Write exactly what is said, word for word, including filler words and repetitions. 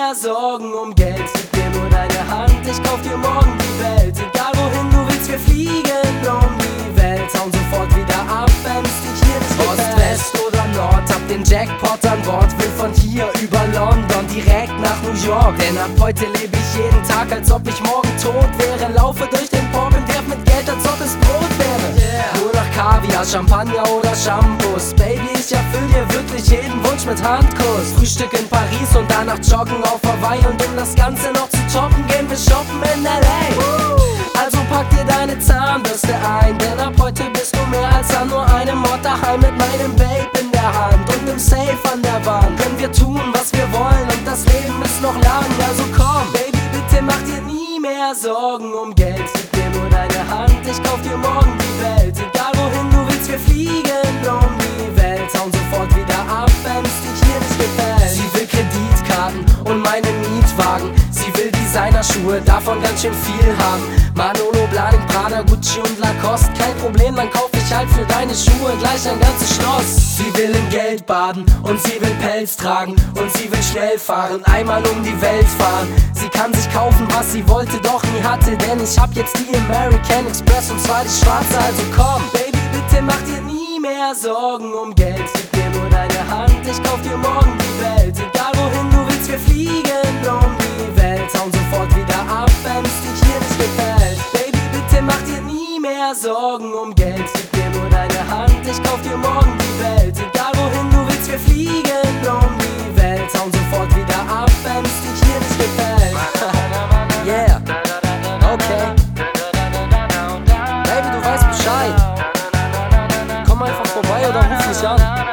mehr Sorgen um Geld. Gib mir nur deine Hand, ich kauf dir morgen die Welt. Egal wohin du willst, wir fliegen um die Welt. Hauen sofort wieder ab, wenn's dich hier nicht gefällt. Ost, West oder Nord, hab den Jackpot an Bord. Will von hier über London direkt nach New York. Denn ab heute lebe ich jeden Tag, als ob ich morgen tot wäre. Laufe durch den Port und werf mit Geld, als ob es Brot wäre. Yeah. Nur noch Kaviar, Champagner oder Shampoos. Baby, ich erfüll dir wirklich jeden Wunsch mit Handkuss. Frühstück in Paris und danach joggen auf Hawaii. Und um das Ganze noch zu toppen, gehen wir shoppen in L A. Also pack dir deine Zahnbürste ein, denn ab heute bist du mehr als an nur einem Ort daheim. Mit meinem Babe in der Hand und nem Safe an der Wand können wir tun, was wir wollen, und das Leben ist noch lang. Also komm, Baby, bitte mach dir nie mehr Sorgen um Geld. Gib mir nur deine Hand, ich kauf dir morgen die Welt. Egal wohin du willst, wir fliegen um die Welt. Hauen sofort wieder ab, wenn's dich hier nicht gefällt. Sie will Kreditkarten und meine Mietwagen. Sie will Designerschuhe, davon ganz schön viel haben. Manolo, Blahnik, Prada, Gucci und Lacoste. Kein Problem, dann kauf ich halt für deine Schuhe gleich ein ganzes Schloss. Sie will in Geld baden und sie will Pelz tragen. Und sie will schnell fahren, einmal um die Welt fahren. Sie kann sich kaufen, was sie wollte, doch nie hatte. Denn ich hab jetzt die American Express und zwar die schwarze. Also komm, Baby, bitte mach dir nie mehr Sorgen um Geld. Gib mir nur deine Hand, ich kauf dir morgen die Welt. Egal wohin du willst, wir fliegen um die Welt. Hauen sofort wieder ab, wenn's dich hier nicht gefällt. Baby, bitte mach dir nie mehr Sorgen um Geld. Gib mir nur deine Hand, ich kauf dir morgen die Welt. Egal wohin du willst, wir fliegen um die Welt. Hauen sofort wieder ab, wenn's dich hier nicht gefällt. Yeah, okay. Baby, du weißt Bescheid. Komm einfach vorbei oder ruf mich an.